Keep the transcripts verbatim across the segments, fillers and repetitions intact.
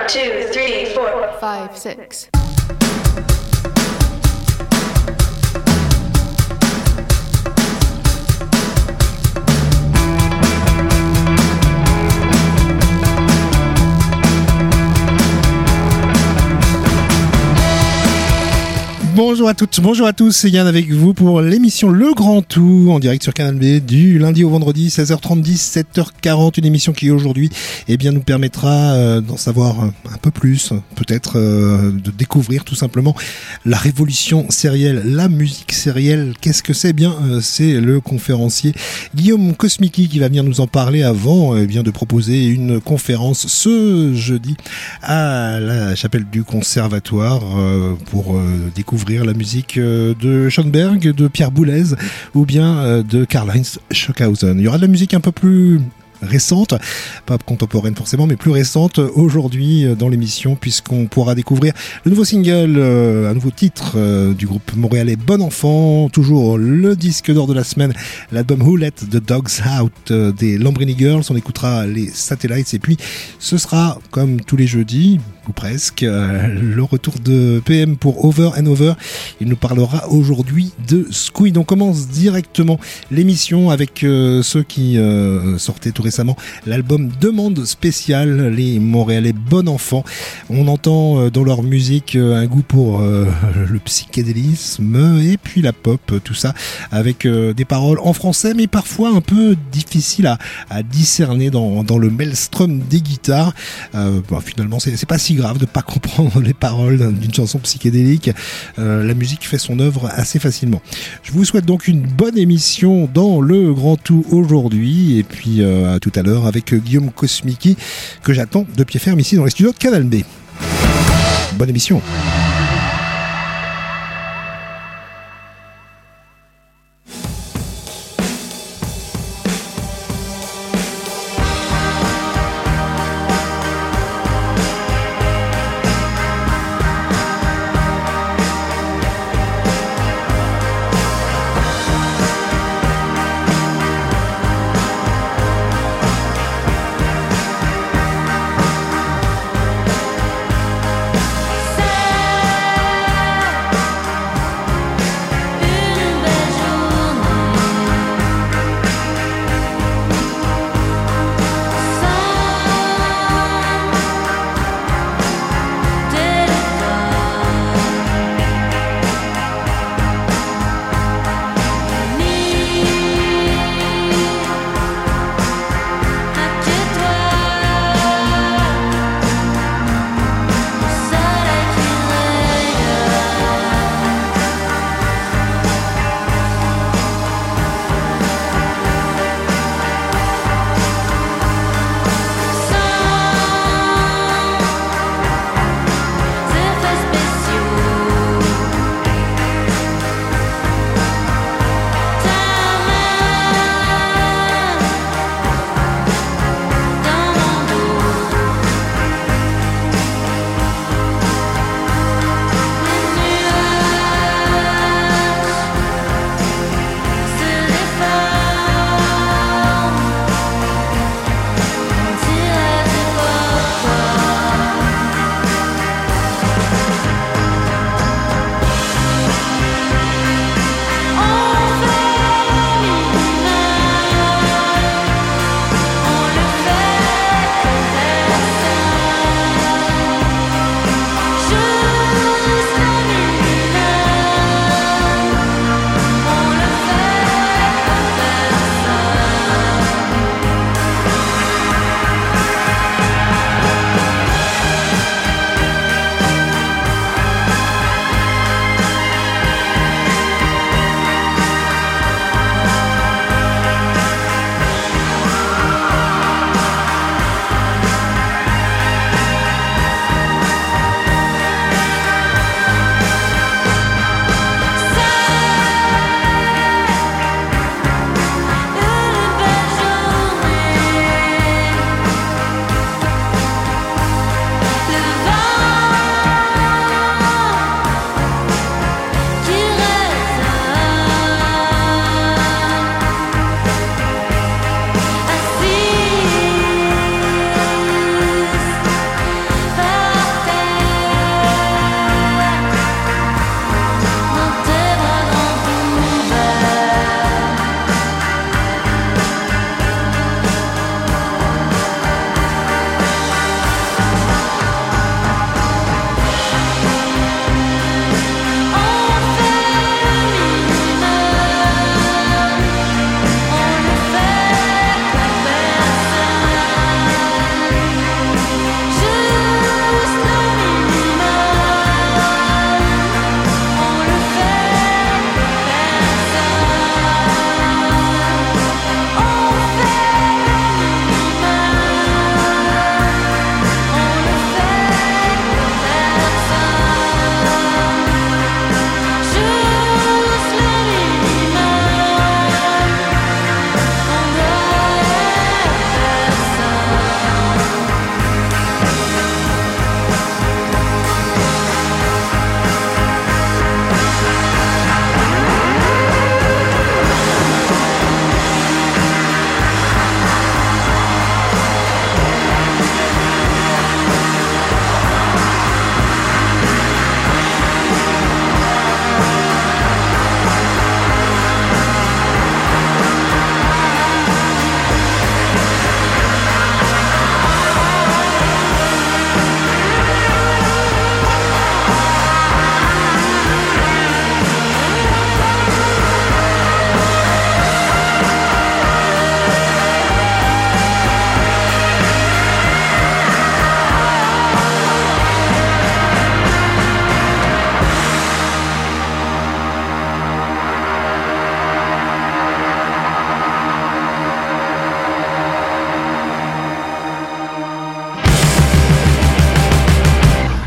two, three, four, five, six. Bonjour à toutes, bonjour à tous, c'est Yann avec vous pour l'émission Le Grand Tout en direct sur Canal B du lundi au vendredi seize heures trente, dix-sept heures quarante, une émission qui aujourd'hui eh bien, nous permettra euh, d'en savoir un peu plus, peut-être euh, de découvrir tout simplement la révolution sérielle, la musique sérielle. Qu'est-ce que c'est? Bien, euh, c'est le conférencier Guillaume Kosmicki qui va venir nous en parler avant eh bien, de proposer une conférence ce jeudi à la chapelle du Conservatoire euh, pour euh, découvrir la musique de Schoenberg, de Pierre Boulez ou bien de Karlheinz Stockhausen. Il y aura de la musique un peu plus récente, pas contemporaine forcément, mais plus récente aujourd'hui dans l'émission, puisqu'on pourra découvrir le nouveau single, euh, un nouveau titre euh, du groupe montréalais Bon Enfant, toujours le disque d'or de la semaine, l'album Who Let the Dogs Out euh, des Lambrini Girls. On écoutera les Satellites et puis ce sera comme tous les jeudis ou presque euh, le retour de P M pour Over and Over. Il nous parlera aujourd'hui de Squid. On commence directement l'émission avec euh, ceux qui euh, sortaient tout récemment l'album Demande Spéciale, les Montréalais Bon Enfant. On entend euh, dans leur musique euh, un goût pour euh, le psychédélisme et puis la pop, tout ça avec euh, des paroles en français mais parfois un peu difficiles à, à discerner dans, dans le maelstrom des guitares. Euh, bon, finalement c'est, c'est pas si grave de pas comprendre les paroles d'une chanson psychédélique. Euh, la musique fait son œuvre assez facilement. Je vous souhaite donc une bonne émission dans le Grand Tout aujourd'hui et puis euh, à tout à l'heure avec Guillaume Kosmicki que j'attends de pied ferme ici dans les studios de Canal B. Bonne émission. Say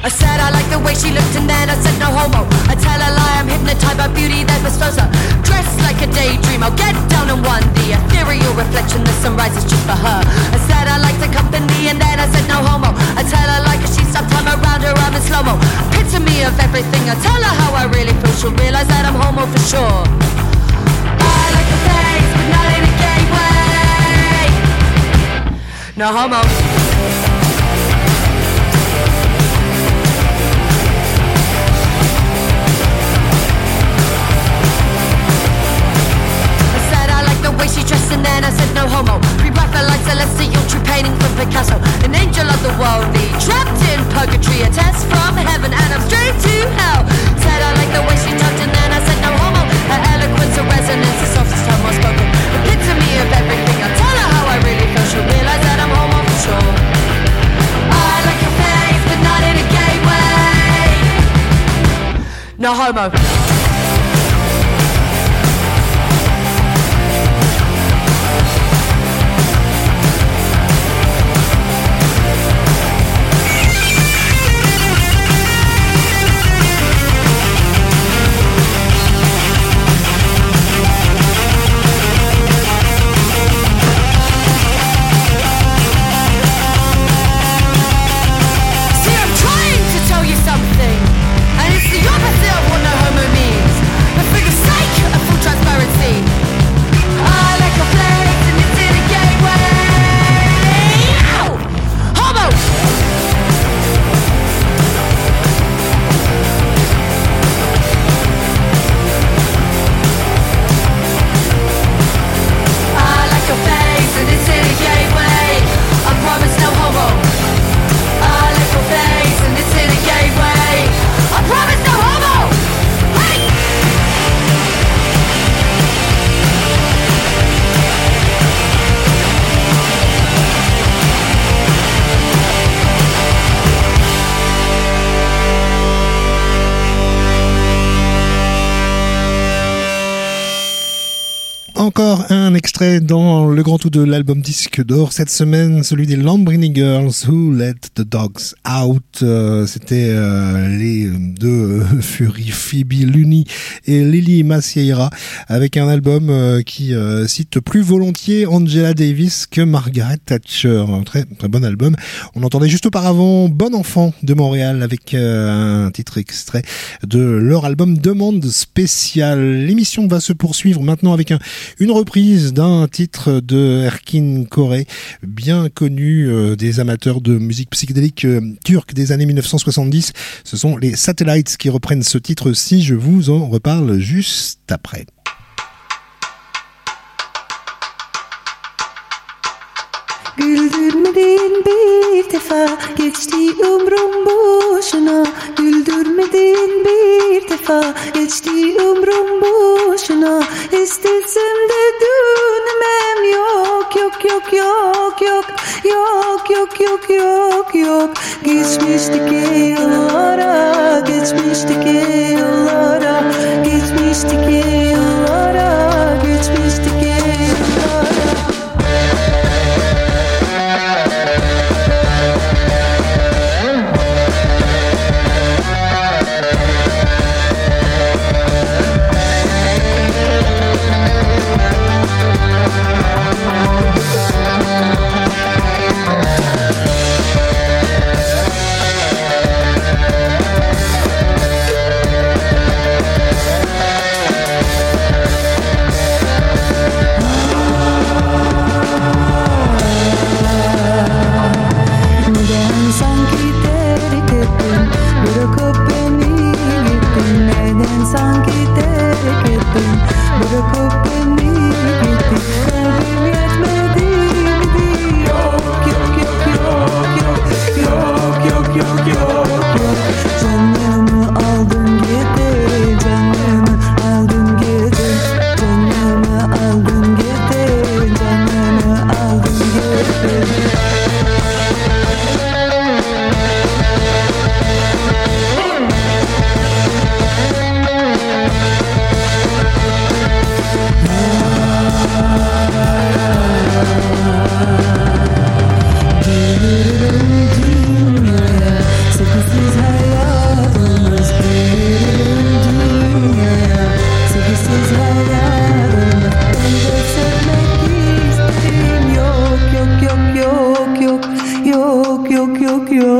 I said I like the way she looked and then I said no homo. I tell a lie, I'm hypnotized by beauty that bestows her. Dressed like a daydream, I'll get down on one. The ethereal reflection, the sunrise is just for her. I said I like the company and then I said no homo. I tell her like a she stopped time around her, I'm in slow-mo. Epitome of everything, I tell her how I really feel. She'll realize that I'm homo for sure. I like the face, but not in a gay way. No homo. She dressed and then I said no homo. Pre-Raphael like celestial, true painting from Picasso. An angel of the worldly, trapped in purgatory. A test from heaven and I'm straight to hell. Said I like the way she talked and then I said no homo. Her eloquence, her resonance, the softest tongue more spoken. Epitome of everything, I tell her how I really feel. She'll realize that I'm homo for sure. I like your face, but not in a gay way. No homo. Encore un extrait dans le grand tout de l'album disque d'or cette semaine, celui des Lambrini Girls Who Let the Dogs Out. Euh, c'était euh, les deux euh, Fury, Phoebe Looney et Lily Macieira, avec un album euh, qui euh, cite plus volontiers Angela Davis que Margaret Thatcher. Un très très bon album. On entendait juste auparavant Bon Enfant de Montréal avec euh, un titre extrait de leur album Demande Spéciale. L'émission va se poursuivre maintenant avec un une reprise d'un titre de Erkin Koray, bien connu euh, des amateurs de musique psychédélique euh, turque des années mille neuf cent soixante-dix. Ce sont les Satellites qui reprennent ce titre-ci. Je vous en reparle juste après. Güldürmedin bir defa geçti umrum boşuna. Güldürmedin bir defa geçti umrum boşuna. İstesem de dönmem, yok yok yok yok yok yok yok yok yok yok. Geçmişteki yıllara, geçmişteki yıllara, geçmişteki yıllara, geçmişteki yıllara.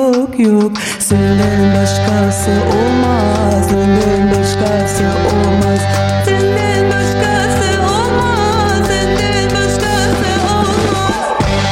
yok yok. Senden başkası olmaz, senden başkası olmaz. Senden başkası olmaz, senden başkası olmaz.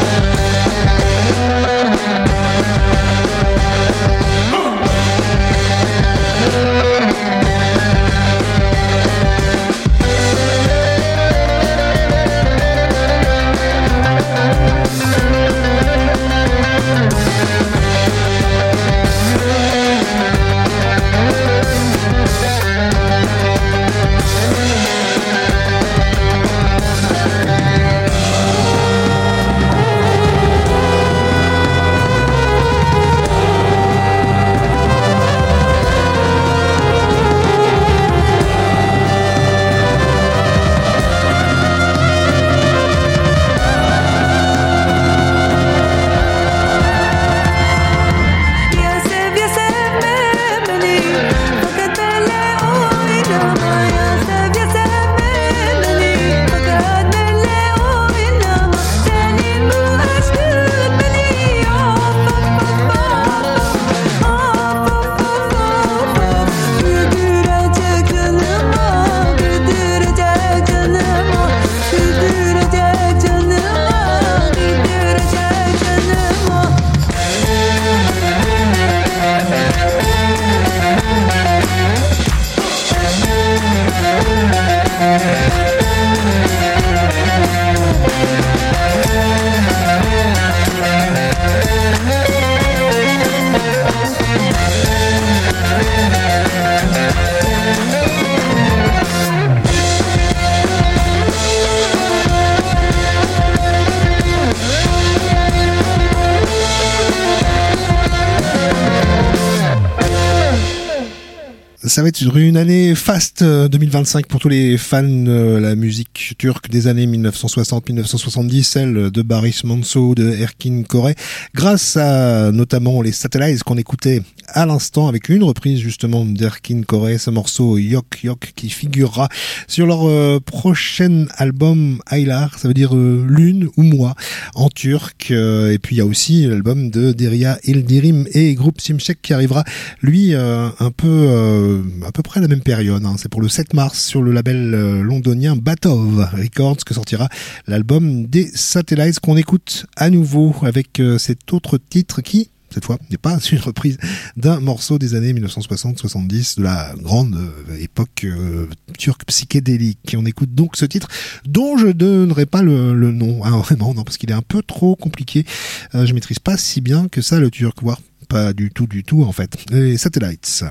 Ça va être une année faste deux mille vingt-cinq pour tous les fans de la musique turque des années mille neuf cent soixante mille neuf cent soixante-dix, celle de Barış Manço, de Erkin Koray, grâce à notamment les Satellites qu'on écoutait à l'instant avec une reprise justement d'Erkin Koray, ce morceau Yok Yok qui figurera sur leur euh, prochain album Aylar, ça veut dire euh, lune ou mois en turc, euh, et puis il y a aussi l'album de Derya Yildirim et groupe Şimşek qui arrivera lui euh, un peu euh, à peu près à la même période, hein. C'est pour le sept mars sur le label euh, londonien Batov Records que sortira l'album des Satellites qu'on écoute à nouveau avec euh, cet autre titre qui cette fois n'est pas une reprise d'un morceau des années mille neuf cent soixante soixante-dix de la grande euh, époque euh, turque psychédélique. Et on écoute donc ce titre dont je donnerai pas le, le nom, hein, vraiment non, parce qu'il est un peu trop compliqué. Euh, je maîtrise pas si bien que ça le turc, voire pas du tout du tout en fait. Les Satellites.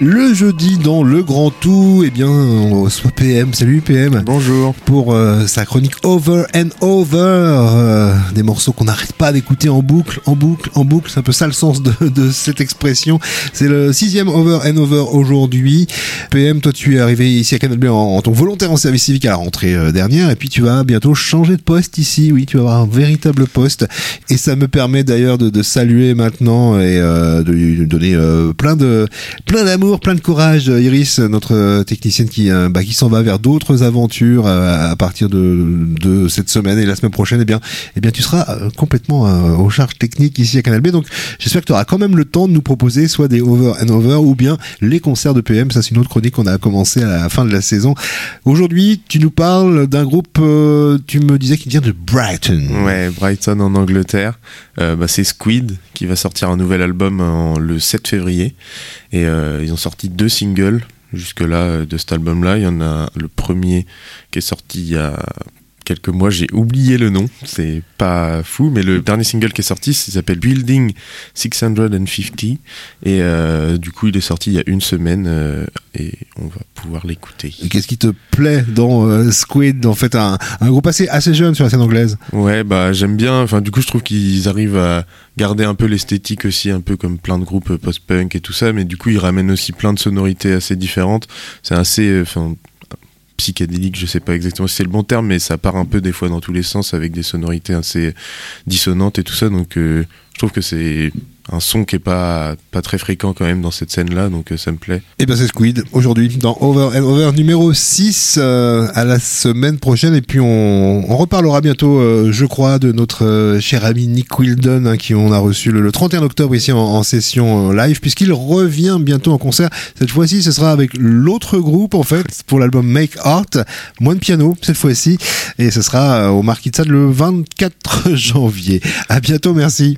Le jeudi dans le grand tout, eh bien, on reçoit P M. Salut P M. Bonjour. Pour euh, sa chronique Over and Over, euh, des morceaux qu'on n'arrête pas d'écouter en boucle, en boucle, en boucle. C'est un peu ça le sens de, de cette expression. C'est le sixième Over and Over aujourd'hui. P M, toi tu es arrivé ici à Canal B en, en tant que volontaire en service civique à la rentrée euh, dernière, et puis tu vas bientôt changer de poste ici. Oui, tu vas avoir un véritable poste, et ça me permet d'ailleurs de, de saluer maintenant et euh, de lui donner euh, plein de plein d'amour, plein de courage, Iris, notre technicienne qui euh, bah, qui s'en va vers d'autres aventures euh, à partir de de cette semaine et la semaine prochaine. Eh bien, eh bien, tu seras euh, complètement euh, aux charges techniques ici à Canal B. Donc, j'espère que tu auras quand même le temps de nous proposer soit des Over and Over ou bien les concerts de P M. Ça, c'est une autre chronique qu'on a commencé à la fin de la saison. Aujourd'hui, tu nous parles d'un groupe. Euh, tu me disais qu'il vient de Brighton. Ouais, Brighton en Angleterre. Euh, bah, c'est Squid qui va sortir un nouvel album en, le sept février. Et euh, ils ont sorti deux singles jusque-là de cet album-là. Il y en a le premier qui est sorti il y a quelques mois, j'ai oublié le nom, c'est pas fou, mais le dernier single qui est sorti, ça s'appelle Building six cent cinquante, et euh, du coup il est sorti il y a une semaine, euh, et on va pouvoir l'écouter. Et qu'est-ce qui te plaît dans euh, Squid, en fait un, un groupe assez, assez jeune sur la scène anglaise? Ouais, bah j'aime bien, enfin du coup je trouve qu'ils arrivent à garder un peu l'esthétique aussi, un peu comme plein de groupes post-punk et tout ça, mais du coup ils ramènent aussi plein de sonorités assez différentes, c'est assez... enfin psychédélique, je sais pas exactement si c'est le bon terme, mais ça part un peu des fois dans tous les sens avec des sonorités assez dissonantes et tout ça, donc euh, je trouve que c'est un son qui est pas pas très fréquent quand même dans cette scène là, donc euh, ça me plaît. Et ben c'est Squid aujourd'hui dans Over and Over numéro six, euh, à la semaine prochaine, et puis on, on reparlera bientôt euh, je crois de notre euh, cher ami Nick Wildon, hein, qui on a reçu le, le trente et un octobre ici en, en session euh, live, puisqu'il revient bientôt en concert. Cette fois-ci ce sera avec l'autre groupe en fait pour l'album Make Art, moins de piano cette fois-ci, et ce sera euh, au Marquis de Sade le vingt-quatre janvier. À bientôt, merci.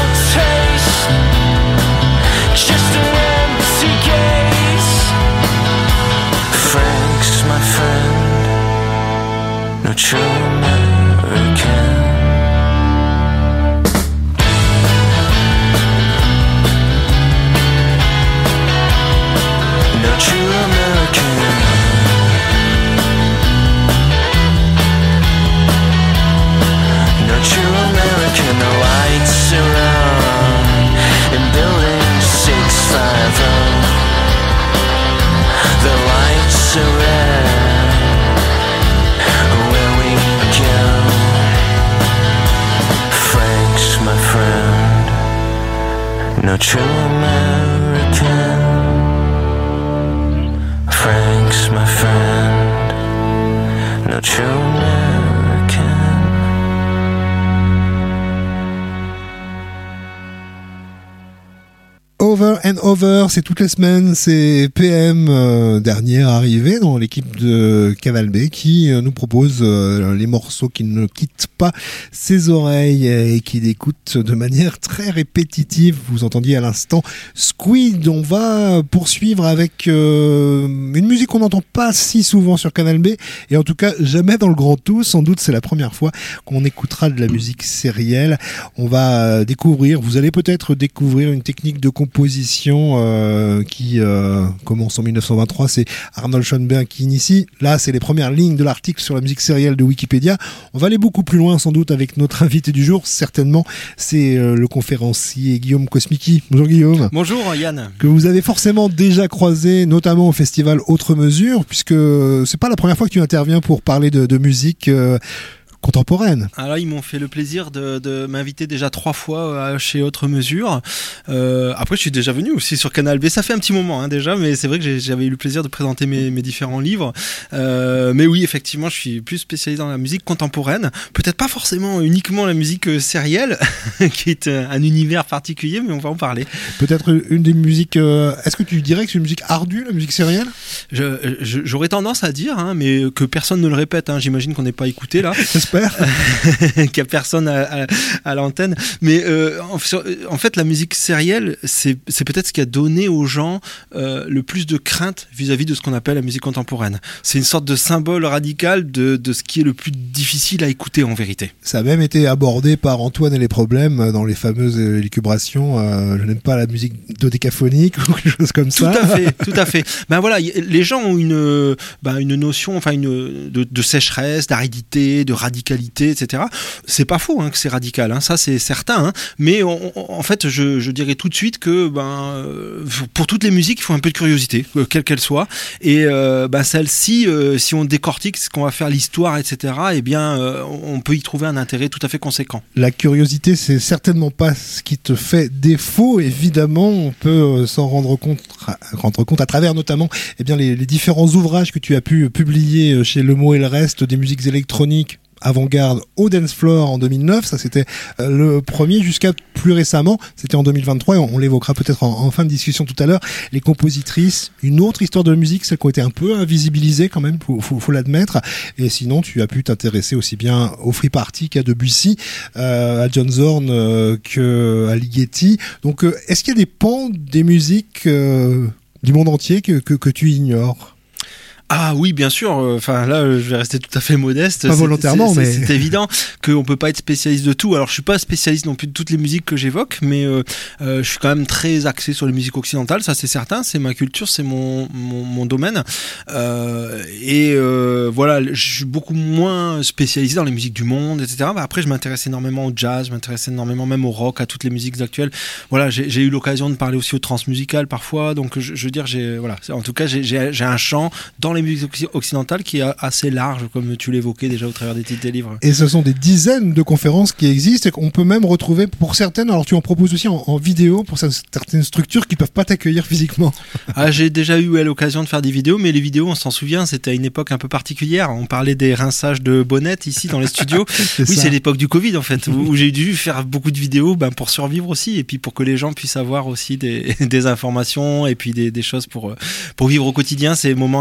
Just an empty gaze. true American. No true American. No true American. The lights are on in building six fifty. The lights are red where we go. Frank's my friend. No true American. Frank's my friend. No true American. Over and Over, c'est toutes les semaines, c'est P M, euh, dernière arrivée dans l'équipe de Canal B, qui euh, nous propose euh, les morceaux qui ne quittent pas ses oreilles et qui l'écoutent de manière très répétitive. Vous entendiez à l'instant Squid. On va poursuivre avec euh, une musique qu'on n'entend pas si souvent sur Canal B, et en tout cas jamais dans le Grand Tout. Sans doute c'est la première fois qu'on écoutera de la musique sérielle. On va découvrir, vous allez peut-être découvrir une technique de composition euh, qui euh, commence en dix-neuf cent vingt-trois. C'est Arnold Schoenberg qui initie. Là, c'est les premières lignes de l'article sur la musique sérielle de Wikipédia. On va aller beaucoup plus loin sans doute avec notre invité du jour. Certainement, c'est euh, le conférencier Guillaume Kosmicki. Bonjour Guillaume. Bonjour Yann. Que vous avez forcément déjà croisé, notamment au festival Autre Mesure, puisque c'est pas la première fois que tu interviens pour parler de, de musique euh, contemporaine. Alors ils m'ont fait le plaisir de, de m'inviter déjà trois fois chez Autre Mesure. Euh, après je suis déjà venu aussi sur Canal B, ça fait un petit moment hein, déjà, mais c'est vrai que j'ai, j'avais eu le plaisir de présenter mes, mes différents livres. Euh, mais oui, effectivement, je suis plus spécialisé dans la musique contemporaine. Peut-être pas forcément uniquement la musique sérielle, qui est un univers particulier, mais on va en parler. Peut-être une des musiques... Euh, est-ce que tu dirais que c'est une musique ardue, la musique sérielle ? je, je, J'aurais tendance à dire, hein, mais que personne ne le répète. Hein, j'imagine qu'on n'est pas écouté là. J'espère. Qu'il n'y a personne à, à, à l'antenne. Mais euh, en, en fait, la musique sérielle, c'est, c'est peut-être ce qui a donné aux gens euh, le plus de crainte vis-à-vis de ce qu'on appelle la musique contemporaine. C'est une sorte de symbole radical de, de ce qui est le plus difficile à écouter en vérité. Ça a même été abordé par Antoine et les problèmes dans les fameuses élucubrations. Euh, je n'aime pas la musique dodécaphonique ou quelque chose comme ça. Tout à fait, tout à fait. Ben voilà, les gens ont une, ben une notion, enfin une de, de sécheresse, d'aridité, de radicalité, et cetera. C'est pas faux hein, que c'est radical, hein, ça c'est certain. Hein, mais on, on, en fait, je, je dirais tout de suite que ben, pour toutes les musiques, il faut un peu de curiosité, quelle qu'elle soit. Et euh, ben, celle-ci, euh, si on décortique ce qu'on va faire, l'histoire, et cetera, eh bien, euh, on peut y trouver un intérêt tout à fait conséquent. La curiosité, c'est certainement pas ce qui te fait défaut. Évidemment, on peut s'en rendre compte, rendre compte à travers notamment eh bien, les, les différents ouvrages que tu as pu publier chez Le Mot et le Reste, des musiques électroniques avant-garde au Dance Floor en deux mille neuf, ça c'était le premier, jusqu'à plus récemment, c'était en deux mille vingt-trois, et on, on l'évoquera peut-être en, en fin de discussion tout à l'heure, les compositrices, une autre histoire de la musique, celle qui a été un peu invisibilisée quand même, faut, faut, faut l'admettre, et sinon tu as pu t'intéresser aussi bien au Free Party qu'à Debussy, euh, à John Zorn euh, qu'à Ligeti. Donc euh, est-ce qu'il y a des pans des musiques euh, du monde entier que, que, que tu ignores ? Ah oui, bien sûr. Enfin là, je vais rester tout à fait modeste. Pas volontairement, c'est, mais c'est, c'est évident qu'on peut pas être spécialiste de tout. Alors, je suis pas spécialiste non plus de toutes les musiques que j'évoque, mais euh, euh, je suis quand même très axé sur les musiques occidentales. Ça, c'est certain. C'est ma culture, c'est mon mon, mon domaine. Euh, et euh, voilà, je suis beaucoup moins spécialisé dans les musiques du monde, et cetera. Bah, après, je m'intéresse énormément au jazz, je m'intéresse énormément même au rock, à toutes les musiques actuelles. Voilà, j'ai, j'ai eu l'occasion de parler aussi au transmusical parfois. Donc, je, je veux dire, j'ai voilà. En tout cas, j'ai, j'ai, j'ai un champ dans les musique occidentale qui est assez large, comme tu l'évoquais déjà au travers des titres des livres. Et ce sont des dizaines de conférences qui existent et qu'on peut même retrouver pour certaines. Alors tu en proposes aussi en, en vidéo pour certaines structures qui peuvent pas t'accueillir physiquement. Ah, j'ai déjà eu ouais, l'occasion de faire des vidéos, mais les vidéos, on s'en souvient, c'était à une époque un peu particulière. On parlait des rinçages de bonnettes ici dans les studios. c'est oui, ça. C'est l'époque du Covid en fait, où, où j'ai dû faire beaucoup de vidéos ben, pour survivre aussi, et puis pour que les gens puissent avoir aussi des, des informations et puis des, des choses pour, pour vivre au quotidien ces moments un peu particuliers.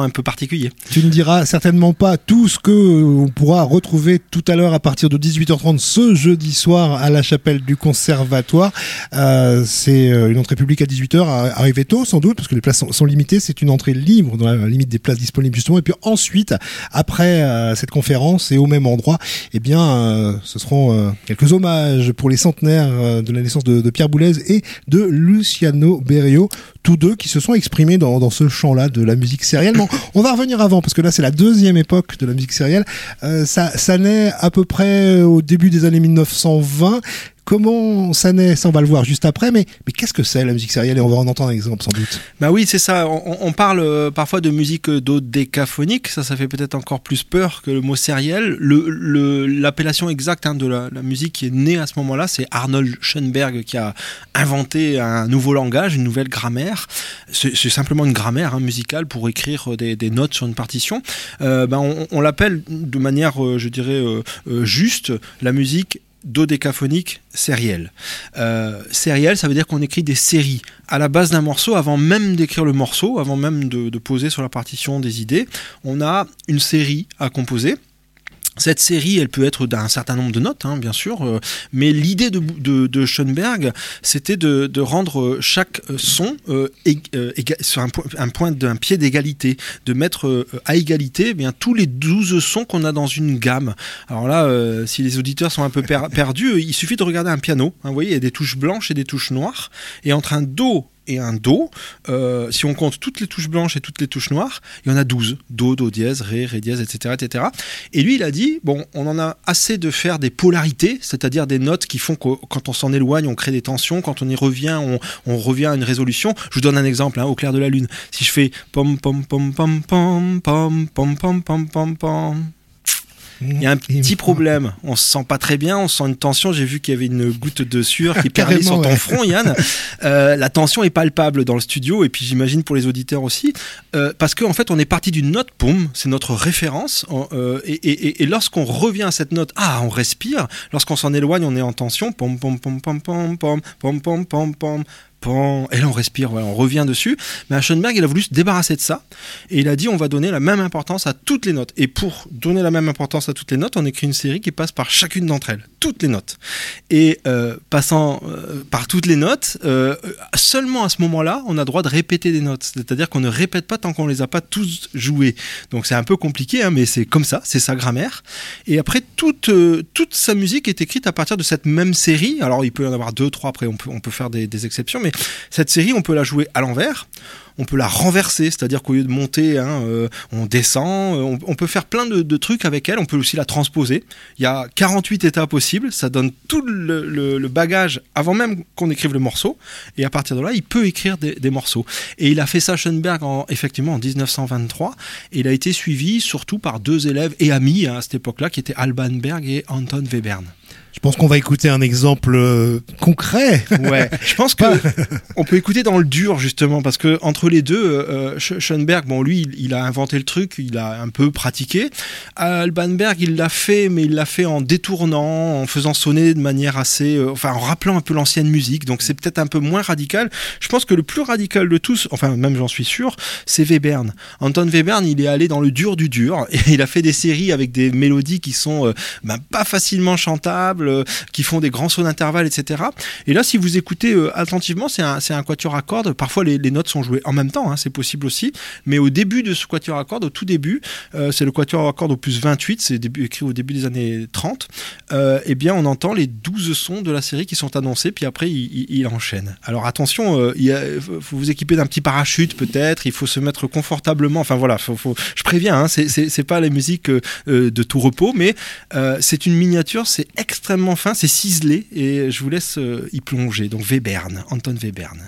particulier. Tu ne diras certainement pas tout ce que euh, on pourra retrouver tout à l'heure à partir de dix-huit heures trente ce jeudi soir à la chapelle du Conservatoire. Euh, c'est euh, une entrée publique à dix-huit heures, arrivez tôt sans doute, parce que les places sont, sont limitées. C'est une entrée libre dans la limite des places disponibles justement. Et puis ensuite, après euh, cette conférence et au même endroit, eh bien, euh, ce seront euh, quelques hommages pour les centenaires euh, de la naissance de, de Pierre Boulez et de Luciano Berio, tous deux qui se sont exprimés dans, dans ce champ-là de la musique sérielle. Bon, on va revenir avant, parce que là, c'est la deuxième époque de la musique sérielle. Euh, ça, ça naît à peu près au début des années mille neuf cent vingt. Comment ça naît, ça on va le voir juste après, mais, mais qu'est-ce que c'est la musique sérielle? Et on va en entendre un exemple sans doute. Bah oui, c'est ça. On, on parle euh, parfois de musique dodécaphonique. Ça, ça fait peut-être encore plus peur que le mot sériel. Le, le, l'appellation exacte hein, de la, la musique qui est née à ce moment-là, c'est Arnold Schoenberg qui a inventé un nouveau langage, une nouvelle grammaire. C'est, c'est simplement une grammaire hein, musicale pour écrire des, des notes sur une partition. Euh, bah, on, on l'appelle de manière, euh, je dirais, euh, euh, juste, la musique dodécaphonique sérielle. Euh, sérielle, ça veut dire qu'on écrit des séries à la base d'un morceau, avant même d'écrire le morceau, avant même de, de poser sur la partition des idées. On a une série à composer. Cette série, elle peut être d'un certain nombre de notes, hein, bien sûr, euh, mais l'idée de, de, de Schoenberg, c'était de, de rendre chaque son euh, ég, euh, éga, sur un, po- un point d'un pied d'égalité, de mettre euh, à égalité eh bien tous les douze sons qu'on a dans une gamme. Alors là, euh, si les auditeurs sont un peu per- perdus, il suffit de regarder un piano. Hein, vous voyez, il y a des touches blanches et des touches noires, et entre un do et un do, euh, si on compte toutes les touches blanches et toutes les touches noires, il y en a douze. Do, do dièse, ré, ré dièse, et cetera, et cetera. Et lui, il a dit, bon, on en a assez de faire des polarités, c'est-à-dire des notes qui font que quand on s'en éloigne, on crée des tensions, quand on y revient, on, on revient à une résolution. Je vous donne un exemple, hein, au clair de la lune. Si je fais pom pom pom pom pom pom pom pom pom pom pom, il y a un petit problème, on se sent pas très bien, on sent une tension, j'ai vu qu'il y avait une goutte de sueur qui perlait sur ton ouais. front Yann, euh, la tension est palpable dans le studio et puis j'imagine pour les auditeurs aussi, euh, parce qu'en en fait on est parti d'une note, poum, c'est notre référence, euh, et, et, et lorsqu'on revient à cette note, ah on respire, lorsqu'on s'en éloigne on est en tension, pom pom pom pom pom pom pom pom pom pom. Et là on respire, voilà, on revient dessus. Mais Schoenberg il a voulu se débarrasser de ça et il a dit on va donner la même importance à toutes les notes. Et pour donner la même importance à toutes les notes, on écrit une série qui passe par chacune d'entre elles, toutes les notes. Et euh, passant euh, par toutes les notes, euh, seulement à ce moment-là, on a droit de répéter des notes. C'est-à-dire qu'on ne répète pas tant qu'on les a pas tous jouées. Donc c'est un peu compliqué, hein, mais c'est comme ça, c'est sa grammaire. Et après toute euh, toute sa musique est écrite à partir de cette même série. Alors il peut y en avoir deux, trois. Après on peut on peut faire des, des exceptions, mais cette série, on peut la jouer à l'envers, on peut la renverser, c'est-à-dire qu'au lieu de monter, hein, euh, on descend, euh, on, on peut faire plein de, de trucs avec elle, on peut aussi la transposer. Il y a quarante-huit états possibles, ça donne tout le, le, le bagage avant même qu'on écrive le morceau, et à partir de là, il peut écrire des, des morceaux. Et il a fait ça, Schoenberg, en, effectivement, en dix-neuf cent vingt-trois, et il a été suivi surtout par deux élèves et amis hein, à cette époque-là, qui étaient Alban Berg et Anton Webern. Je pense qu'on va écouter un exemple euh, concret. Ouais, je pense que on peut écouter dans le dur justement parce que entre les deux, euh, Schoenberg, bon lui, il, il a inventé le truc, il a un peu pratiqué. Alban Berg, il l'a fait, mais il l'a fait en détournant, en faisant sonner de manière assez, euh, enfin en rappelant un peu l'ancienne musique. Donc c'est peut-être un peu moins radical. Je pense que le plus radical de tous, enfin même j'en suis sûr, c'est Webern. Anton Webern, il est allé dans le dur du dur et il a fait des séries avec des mélodies qui sont euh, ben, pas facilement chantables, qui font des grands sauts d'intervalle, et cetera. Et là, si vous écoutez euh, attentivement, c'est un, c'est un quatuor à cordes. Parfois, les, les notes sont jouées en même temps, hein, c'est possible aussi. Mais au début de ce quatuor à cordes, au tout début, euh, c'est le quatuor à cordes opus vingt-huit, c'est début, écrit au début des années trente. Euh, eh bien, on entend les douze sons de la série qui sont annoncés, puis après, il, il, il enchaîne. Alors attention, euh, il faut vous équiper d'un petit parachute peut-être, il faut se mettre confortablement. Enfin voilà, faut, faut, je préviens, hein, c'est, c'est, c'est pas la musique euh, de tout repos, mais euh, c'est une miniature, c'est extrêmement fin, c'est ciselé et je vous laisse euh, y plonger. Donc Webern, Anton Webern.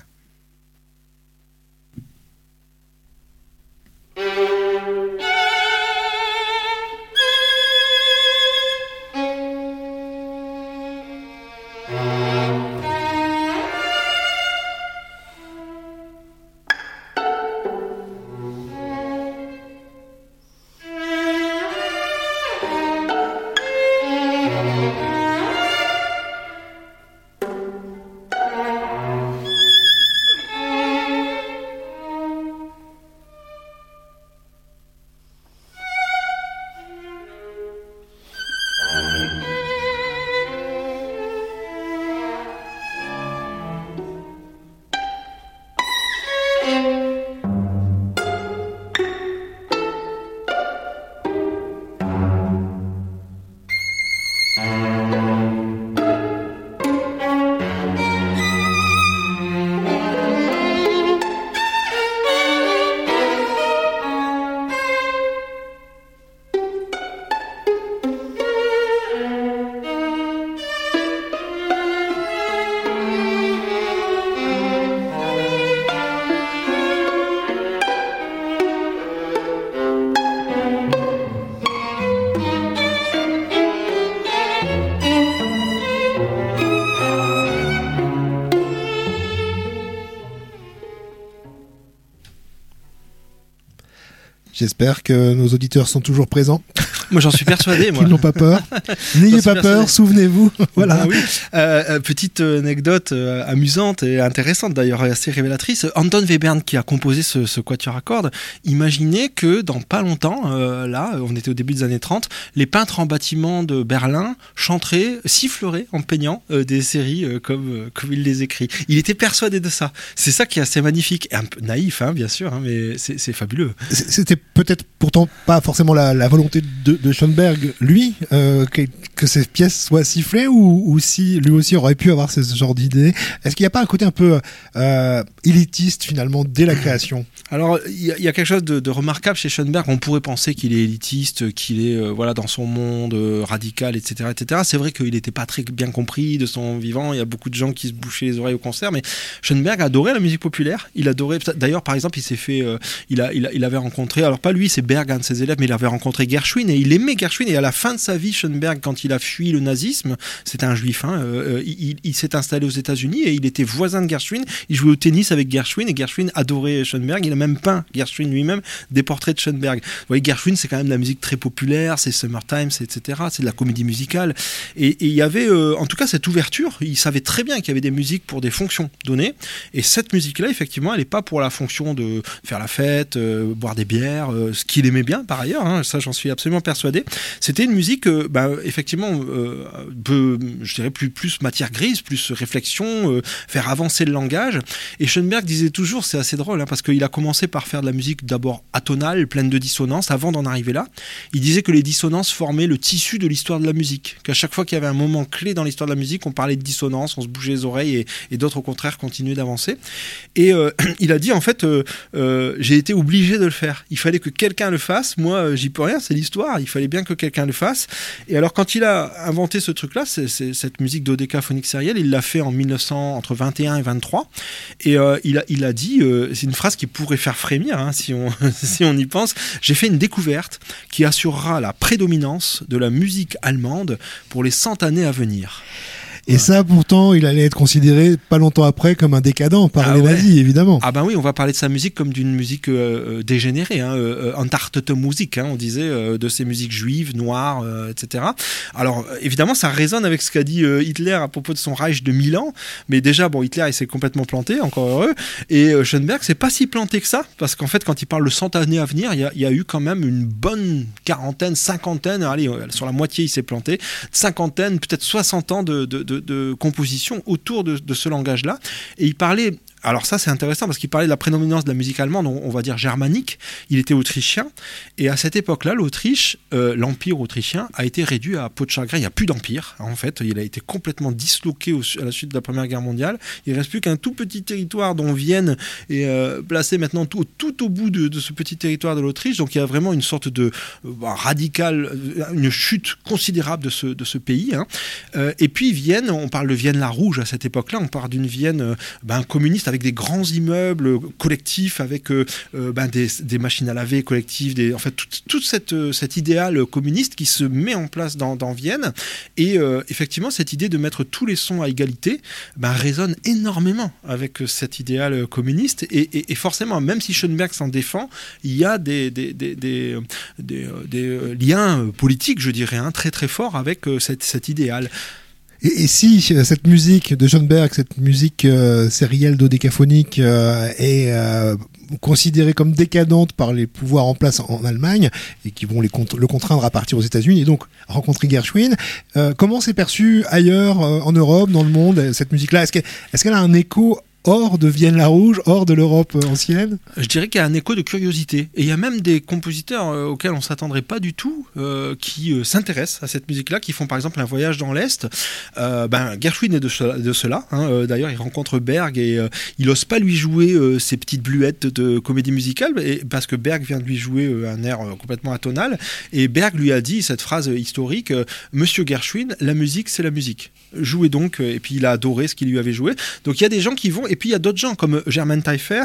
J'espère que nos auditeurs sont toujours présents. Moi, j'en suis persuadé, moi. Qu'ils n'ont pas peur. N'ayez pas peur, souvenez-vous. Voilà. Ah oui. Euh, petite anecdote euh, amusante et intéressante, d'ailleurs assez révélatrice. Anton Webern, qui a composé ce, ce quatuor à cordes, imaginait que dans pas longtemps, euh, là, on était au début des années trente, les peintres en bâtiment de Berlin chanteraient, siffleraient en peignant euh, des séries euh, comme, euh, comme il les écrit. Il était persuadé de ça. C'est ça qui est assez magnifique. Et un peu naïf, hein, bien sûr, hein, mais c'est, c'est fabuleux. C'était peut-être pourtant pas forcément la, la volonté de, de Schoenberg, lui, euh, que, que ces pièces soient sifflées, ou, ou si lui aussi aurait pu avoir ce genre d'idée. Est-ce qu'il n'y a pas un côté un peu euh, élitiste finalement dès la création ? Alors, il y, y a quelque chose de, de remarquable chez Schoenberg. On pourrait penser qu'il est élitiste, qu'il est euh, voilà dans son monde euh, radical, et cetera, et cetera. C'est vrai qu'il n'était pas très bien compris de son vivant. Il y a beaucoup de gens qui se bouchaient les oreilles au concert, mais Schoenberg adorait la musique populaire. Il adorait. D'ailleurs, par exemple, il s'est fait, euh, il a, il a, il avait rencontré. Alors pas lui, c'est Berg, un de ses élèves, mais il avait rencontré Gershwin et il aimait Gershwin. Et à la fin de sa vie, Schoenberg, quand il a fui le nazisme, c'était un juif. Hein, euh, il, il s'est installé aux États-Unis et il était voisin de Gershwin. Il jouait au tennis avec Gershwin et Gershwin adorait Schoenberg. Il a même peint, Gershwin lui-même, des portraits de Schoenberg. Vous voyez, Gershwin, c'est quand même de la musique très populaire, c'est Summertime, c'est, et cetera. C'est de la comédie musicale. Et, et il y avait, euh, en tout cas, cette ouverture. Il savait très bien qu'il y avait des musiques pour des fonctions données. Et cette musique-là, effectivement, elle n'est pas pour la fonction de faire la fête, euh, boire des bières, euh, ce qu'il aimait bien par ailleurs. Hein, ça, j'en suis absolument persuadé. C'était une musique, euh, bah, effectivement, euh, peu, je dirais plus, plus matière grise, plus réflexion, euh, faire avancer le langage. Et Schoenberg disait toujours, c'est assez drôle, hein, parce qu'il a commencé par faire de la musique d'abord atonale, pleine de dissonances, avant d'en arriver là. Il disait que les dissonances formaient le tissu de l'histoire de la musique. Qu'à chaque fois qu'il y avait un moment clé dans l'histoire de la musique, on parlait de dissonance, on se bougeait les oreilles et, et d'autres, au contraire, continuaient d'avancer. Et euh, il a dit, en fait, euh, euh, j'ai été obligé de le faire. Il fallait que quelqu'un le fasse. Moi, euh, j'y peux rien, c'est l'histoire. Il fallait bien que quelqu'un le fasse. Et alors, quand il a inventé ce truc-là, c'est, c'est cette musique dodécaphonique sérielle, il l'a fait en mille neuf cents, entre vingt et un et vingt-trois. Et euh, il, a, il a dit, euh, c'est une phrase qui pourrait faire frémir, hein, si, on, si on y pense, j'ai fait une découverte qui assurera la prédominance de la musique allemande pour les cent années à venir. Et ça, pourtant, il allait être considéré pas longtemps après comme un décadent par ah les ouais. nazis, évidemment. Ah ben oui, on va parler de sa musique comme d'une musique euh, dégénérée, hein, euh, entartete Musik, hein, on disait, euh, de ces musiques juives, noires, euh, et cetera. Alors, évidemment, ça résonne avec ce qu'a dit euh, Hitler à propos de son Reich de Milan, mais déjà, bon, Hitler, il s'est complètement planté, encore heureux, et euh, Schoenberg, c'est pas si planté que ça, parce qu'en fait, quand il parle de cent années à venir, il y, y a eu quand même une bonne quarantaine, cinquantaine, allez, sur la moitié, il s'est planté, cinquantaine, peut-être soixante ans de, de, de, de composition autour de, de ce langage-là. Et il parlait... Alors ça, c'est intéressant parce qu'il parlait de la prédominance de la musique allemande, on, on va dire germanique. Il était autrichien. Et à cette époque-là, l'Autriche, euh, l'empire autrichien, a été réduit à peau de chagrin. Il n'y a plus d'empire, en fait. Il a été complètement disloqué au, à la suite de la Première Guerre mondiale. Il ne reste plus qu'un tout petit territoire dont Vienne est euh, placé maintenant tout, tout au bout de, de ce petit territoire de l'Autriche. Donc il y a vraiment une sorte de euh, radical, une chute considérable de ce, de ce pays. Hein. Euh, et puis Vienne, on parle de Vienne-la-Rouge à cette époque-là. On parle d'une Vienne euh, ben, communiste, avec des grands immeubles collectifs, avec euh, ben des, des machines à laver collectives, des, en fait tout, tout cette, cet idéal communiste qui se met en place dans, dans Vienne. Et euh, effectivement, cette idée de mettre tous les sons à égalité ben, résonne énormément avec cet idéal communiste. Et, et, et forcément, même si Schoenberg s'en défend, il y a des, des, des, des, des, des liens politiques, je dirais, hein, très très forts avec cette, cet idéal. Et, et si euh, cette musique de Schoenberg, cette musique euh, sérielle dodécaphonique euh, est euh, considérée comme décadente par les pouvoirs en place en, en Allemagne et qui vont les cont- le contraindre à partir aux États-Unis et donc rencontrer Gershwin, euh, comment c'est perçu ailleurs euh, en Europe, dans le monde, cette musique-là ? Est-ce qu'elle, est-ce qu'elle a un écho hors de Vienne-la-Rouge, hors de l'Europe ancienne ? Je dirais qu'il y a un écho de curiosité. Et il y a même des compositeurs euh, auxquels on ne s'attendrait pas du tout euh, qui euh, s'intéressent à cette musique-là, qui font par exemple un voyage dans l'Est. Euh, ben, Gershwin est de, ce, de cela. Hein. Euh, d'ailleurs, il rencontre Berg et euh, il n'ose pas lui jouer euh, ces petites bluettes de comédie musicale et, parce que Berg vient de lui jouer euh, un air euh, complètement atonal. Et Berg lui a dit cette phrase historique euh, « Monsieur Gershwin, la musique, c'est la musique. Jouez donc. » Et puis il a adoré ce qu'il lui avait joué. Donc il y a des gens qui vont... Et puis il y a d'autres gens comme Germaine Taillefer,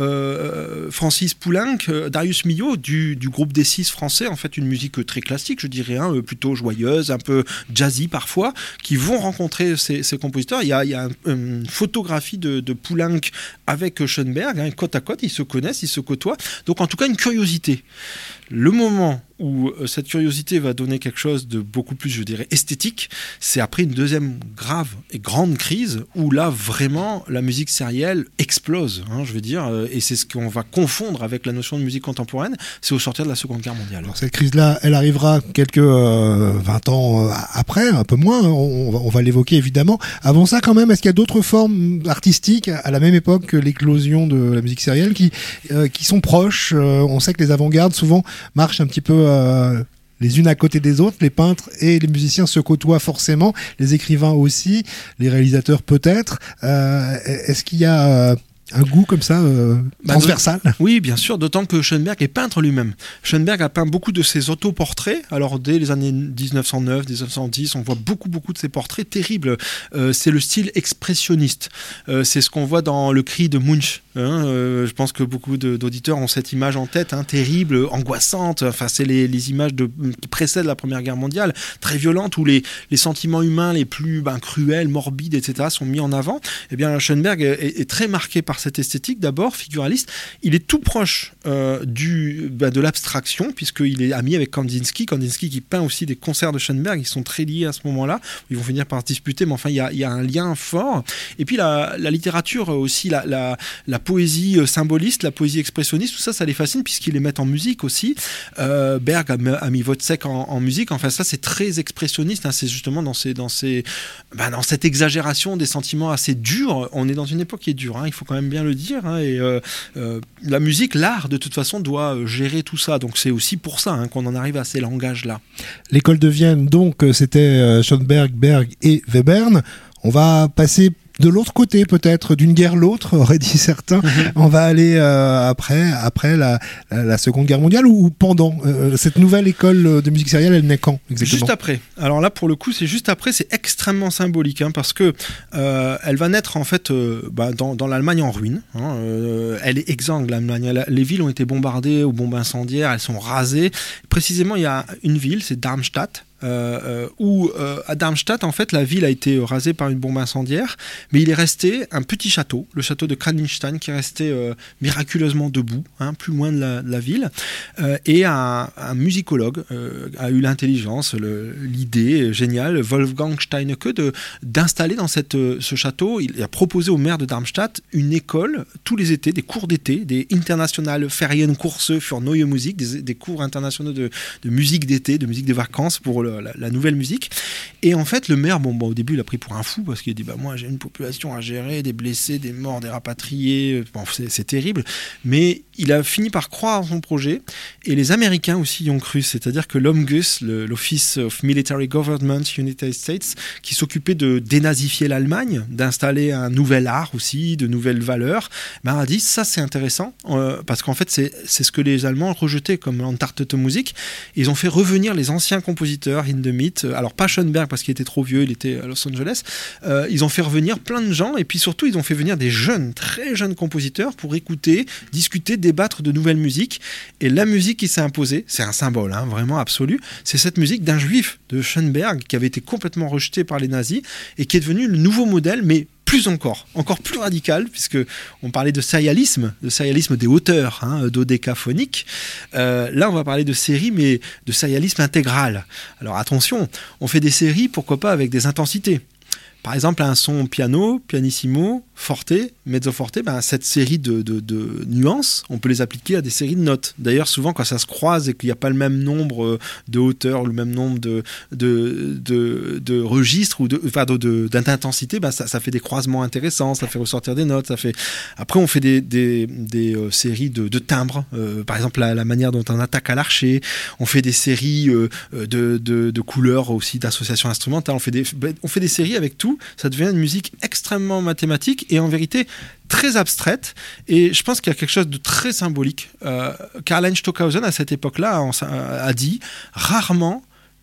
euh, Francis Poulenc, euh, Darius Milhaud du, du groupe D six français, en fait une musique très classique, je dirais, hein, plutôt joyeuse, un peu jazzy parfois, qui vont rencontrer ces, ces compositeurs. Il y a, il y a un, une photographie de, de Poulenc avec Schoenberg, hein, côte à côte, ils se connaissent, ils se côtoient. Donc en tout cas une curiosité. Le moment où euh, cette curiosité va donner quelque chose de beaucoup plus, je dirais, esthétique, c'est après une deuxième grave et grande crise où là, vraiment, la musique sérielle explose, hein, je veux dire, euh, et c'est ce qu'on va confondre avec la notion de musique contemporaine, c'est au sortir de la Seconde Guerre mondiale. Alors cette crise-là, elle arrivera quelques euh, vingt ans euh, après, un peu moins, on, on va, on va l'évoquer évidemment. Avant ça, quand même, est-ce qu'il y a d'autres formes artistiques à la même époque que l'éclosion de la musique sérielle qui, euh, qui sont proches? euh, On sait que les avant-gardes, souvent, marchent un petit peu euh, les unes à côté des autres. Les peintres et les musiciens se côtoient forcément, les écrivains aussi, les réalisateurs peut-être. Euh, est-ce qu'il y a... Euh, un goût comme ça, euh, bah, transversal? Oui, bien sûr, d'autant que Schoenberg est peintre lui-même. Schoenberg a peint beaucoup de ses autoportraits. Alors, dès les années dix-neuf cent neuf, dix-neuf cent dix, on voit beaucoup, beaucoup de ses portraits terribles. Euh, c'est le style expressionniste. Euh, c'est ce qu'on voit dans Le Cri de Munch. Hein. Euh, je pense que beaucoup de, d'auditeurs ont cette image en tête, hein, terrible, angoissante. Enfin, c'est les, les images de, qui précèdent la Première Guerre mondiale, très violentes, où les, les sentiments humains les plus ben, cruels, morbides, et cetera, sont mis en avant. Eh bien, Schoenberg est, est très marqué par cette esthétique, d'abord figuraliste. Il est tout proche euh, du, bah, de l'abstraction, puisqu'il est ami avec Kandinsky. Kandinsky qui peint aussi des concerts de Schoenberg. Ils sont très liés à ce moment-là. Ils vont finir par se disputer, mais enfin, il y a, y a un lien fort. Et puis, la, la littérature aussi, la, la, la poésie symboliste, la poésie expressionniste, tout ça, ça les fascine, puisqu'ils les mettent en musique aussi. Euh, Berg a, a mis Wozzeck en, en musique. Enfin, ça, c'est très expressionniste. Hein. C'est justement dans, ces, dans, ces, bah, dans cette exagération des sentiments assez durs. On est dans une époque qui est dure, hein. Il faut quand même bien le dire, hein, et euh, euh, la musique, l'art de toute façon doit gérer tout ça, donc c'est aussi pour ça hein, qu'on en arrive à ces langages là. L'école de Vienne, donc c'était Schoenberg, Berg et Webern. On va passer de l'autre côté peut-être, d'une guerre l'autre, auraient dit certains. Mm-hmm. On va aller euh, après, après la, la, la Seconde Guerre mondiale ou, ou pendant. Euh, cette nouvelle école de musique sérielle, elle naît quand exactement? Juste après. Alors là, pour le coup, c'est juste après, c'est extrêmement symbolique, hein, parce que euh, elle va naître en fait euh, bah, dans, dans l'Allemagne en ruine. Hein, euh, elle est exsangue, l'Allemagne. Les villes ont été bombardées aux bombes incendiaires, elles sont rasées. Précisément, il y a une ville, c'est Darmstadt. Euh, euh, où euh, à Darmstadt, en fait, la ville a été rasée par une bombe incendiaire, mais il est resté un petit château, le château de Kranichstein, qui est resté euh, miraculeusement debout, hein, plus loin de la, de la ville, euh, et un, un musicologue euh, a eu l'intelligence, le, l'idée géniale, Wolfgang Steinecke, de, d'installer dans cette, ce château. Il a proposé au maire de Darmstadt une école tous les étés, des cours d'été, des Internationale Ferienkurse für Neue Musik, des, des cours internationaux de, de musique d'été, de musique des vacances pour le La, la nouvelle musique. Et en fait, le maire, bon, bon, au début, il a pris pour un fou parce qu'il a dit bah, moi, j'ai une population à gérer, des blessés, des morts, des rapatriés. Bon, c'est, c'est terrible. Mais il a fini par croire en son projet. Et les Américains aussi y ont cru. C'est-à-dire que l'O M G U S, le, l'Office of Military Government United States, qui s'occupait de dénazifier l'Allemagne, d'installer un nouvel art aussi, de nouvelles valeurs, ben, a dit ça, c'est intéressant. Euh, parce qu'en fait, c'est, c'est ce que les Allemands rejetaient comme l'Entartete Musik. Ils ont fait revenir les anciens compositeurs in the Meat, alors pas Schoenberg parce qu'il était trop vieux, il était à Los Angeles, euh, ils ont fait revenir plein de gens et puis surtout ils ont fait venir des jeunes, très jeunes compositeurs pour écouter, discuter, débattre de nouvelles musiques. Et la musique qui s'est imposée, c'est un symbole hein, vraiment absolu, c'est cette musique d'un juif, de Schoenberg, qui avait été complètement rejeté par les nazis et qui est devenu le nouveau modèle, mais plus encore, encore plus radical, puisque on parlait de serialisme, de serialisme des hauteurs, hein, dodécaphonique. Euh, là, on va parler de série, mais de serialisme intégral. Alors attention, on fait des séries, pourquoi pas avec des intensités. Par exemple, un son piano, pianissimo, forte, mezzo forte, ben cette série de, de, de nuances, on peut les appliquer à des séries de notes. D'ailleurs, souvent, quand ça se croise et qu'il n'y a pas le même nombre de hauteurs, le même nombre de, de, de, de registres ou de, enfin, de, de, d'intensité, ben ça, ça fait des croisements intéressants, ça fait ressortir des notes. Ça fait... Après, on fait des, des, des euh, séries de, de timbres, euh, par exemple, la, la manière dont on attaque à l'archer. On fait des séries euh, de, de, de couleurs aussi, d'associations instrumentales. On fait des, on fait des séries avec tout. Ça devient une musique extrêmement mathématique et en vérité très abstraite, et je pense qu'il y a quelque chose de très symbolique. Euh, Karl-Heinz Stockhausen à cette époque-là a dit rarement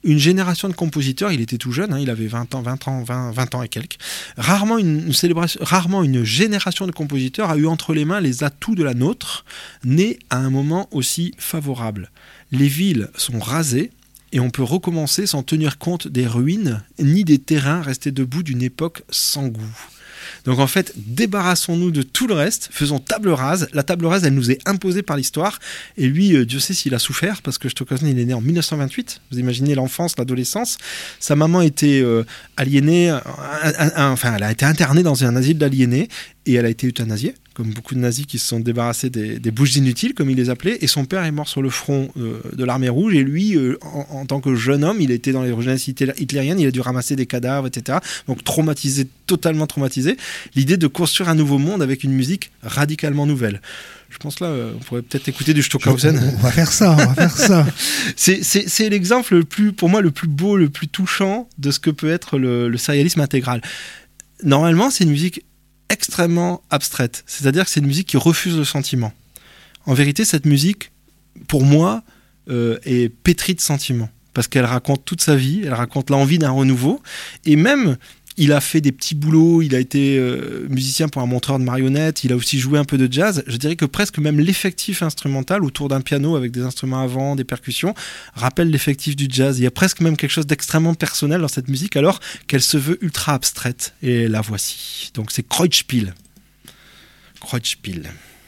une génération de compositeurs, il était tout jeune, hein, il avait vingt ans, vingt ans, vingt, vingt ans et quelques, rarement une, une célébration, rarement une génération de compositeurs a eu entre les mains les atouts de la nôtre, nés à un moment aussi favorable. Les villes sont rasées, et on peut recommencer sans tenir compte des ruines ni des terrains restés debout d'une époque sans goût. Donc en fait, débarrassons-nous de tout le reste, faisons table rase. La table rase, elle nous est imposée par l'histoire. Et lui, euh, Dieu sait s'il a souffert, parce que Stockhausen, il est né en dix-neuf cent vingt-huit. Vous imaginez l'enfance, l'adolescence. Sa maman était euh, aliénée, euh, un, un, enfin, elle a été internée dans un asile d'aliénés, et elle a été euthanasiée, comme beaucoup de nazis qui se sont débarrassés des, des bouches inutiles, comme il les appelait. Et son père est mort sur le front euh, de l'armée rouge, et lui, euh, en, en tant que jeune homme, il était dans les regences hitlériennes, il a dû ramasser des cadavres, et cetera. Donc traumatisé, totalement traumatisé. L'idée de construire un nouveau monde avec une musique radicalement nouvelle. Je pense là, euh, on pourrait peut-être écouter du Stockhausen. On va faire ça, on va faire ça. c'est, c'est, c'est l'exemple le plus, pour moi, le plus beau, le plus touchant de ce que peut être le, le sérialisme intégral. Normalement, c'est une musique extrêmement abstraite, c'est-à-dire que c'est une musique qui refuse le sentiment. En vérité, cette musique, pour moi, euh, est pétrie de sentiments, parce qu'elle raconte toute sa vie, elle raconte l'envie d'un renouveau, et même, il a fait des petits boulots, il a été euh, musicien pour un montreur de marionnettes, il a aussi joué un peu de jazz. Je dirais que presque même l'effectif instrumental autour d'un piano avec des instruments à vent, des percussions, rappelle l'effectif du jazz. Il y a presque même quelque chose d'extrêmement personnel dans cette musique, alors qu'elle se veut ultra abstraite. Et la voici. Donc c'est Kreuzspiel. Kreuzspiel.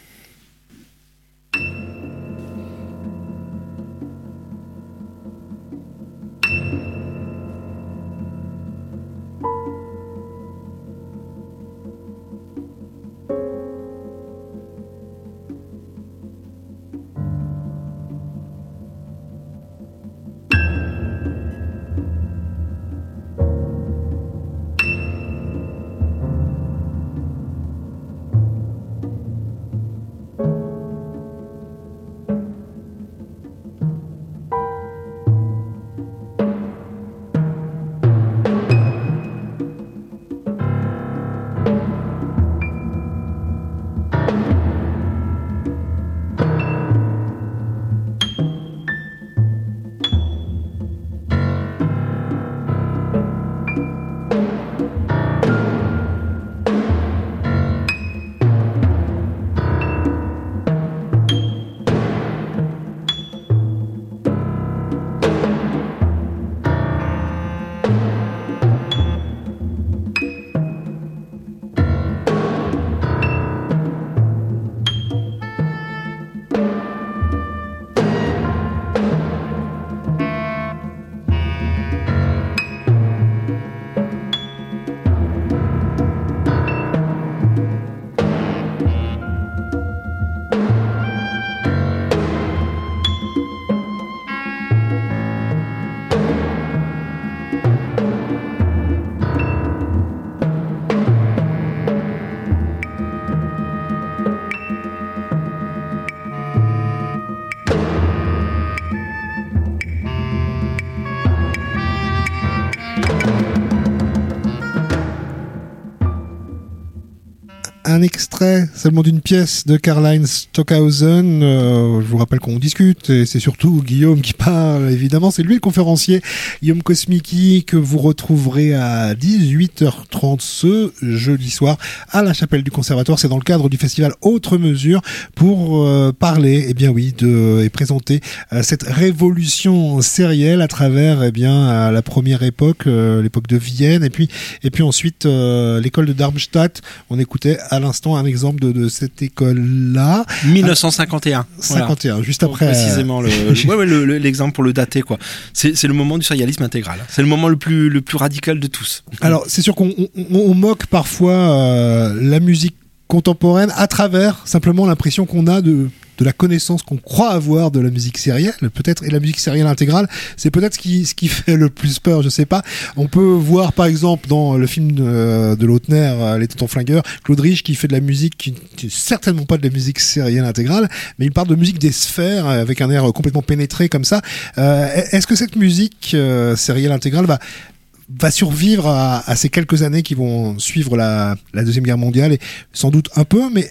Un extrait seulement d'une pièce de Karlheinz Stockhausen. Euh, je vous rappelle qu'on discute et c'est surtout Guillaume qui parle, évidemment. C'est lui le conférencier, Guillaume Kosmicki, que vous retrouverez à dix-huit heures trente ce jeudi soir à la chapelle du Conservatoire. C'est dans le cadre du festival Autre Mesure pour euh, parler, eh bien oui, de, et présenter euh, cette révolution sérielle à travers, eh bien, euh, la première époque, euh, l'époque de Vienne, et puis, et puis ensuite euh, l'école de Darmstadt. On écoutait à l'instant un exemple de, de cette école-là. dix-neuf cent cinquante et un. cinquante et un, voilà. Juste Pour après. Précisément, le, ouais, ouais, le, le, l'exemple pour le dater, quoi. C'est, c'est le moment du sérialisme intégral. C'est le moment le plus, le plus radical de tous. Alors, c'est sûr qu'on on, on moque parfois euh, la musique contemporaine à travers simplement l'impression qu'on a de de la connaissance qu'on croit avoir de la musique sérielle, peut-être, et la musique sérielle intégrale, c'est peut-être ce qui, ce qui fait le plus peur, je sais pas. On peut voir, par exemple, dans le film de, de Lautner, Les Tontons Flingueurs, Claude Rich, qui fait de la musique qui n'est certainement pas de la musique sérielle intégrale, mais il parle de musique des sphères, avec un air complètement pénétré comme ça. Euh, est-ce que cette musique euh, sérielle intégrale va va survivre à, à ces quelques années qui vont suivre la, la Deuxième Guerre mondiale, et sans doute un peu, mais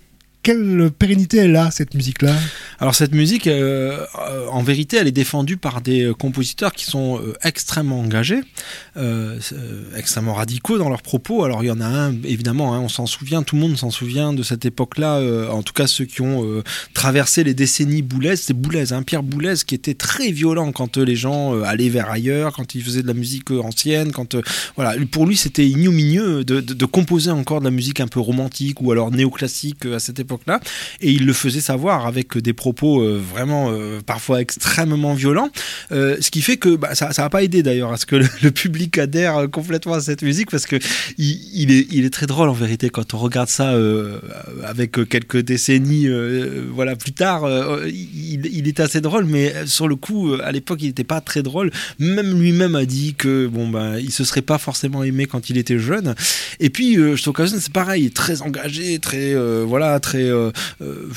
quelle pérennité elle a, cette musique-là ? Alors cette musique, euh, euh, en vérité, elle est défendue par des compositeurs qui sont euh, extrêmement engagés, euh, euh, extrêmement radicaux dans leurs propos. Alors il y en a un, évidemment, hein, on s'en souvient, tout le monde s'en souvient de cette époque-là, euh, en tout cas ceux qui ont euh, traversé les décennies Boulez, c'est Boulez, hein, Pierre Boulez, qui était très violent quand euh, les gens euh, allaient vers ailleurs, quand ils faisaient de la musique euh, ancienne, quand euh, voilà, pour lui c'était ignominieux de, de, de composer encore de la musique un peu romantique ou alors néoclassique euh, à cette époque-là, et il le faisait savoir avec des propos euh, vraiment euh, parfois extrêmement violents, euh, ce qui fait que bah, ça ça a pas aidé d'ailleurs à ce que le, le public adhère euh, complètement à cette musique, parce que il, il est il est très drôle en vérité quand on regarde ça euh, avec quelques décennies euh, voilà plus tard, euh, il, il est assez drôle, mais sur le coup à l'époque il n'était pas très drôle. Même lui-même a dit que bon ben il se serait pas forcément aimé quand il était jeune. Et puis euh, Stockhausen c'est pareil, très engagé, très euh, voilà très euh, euh,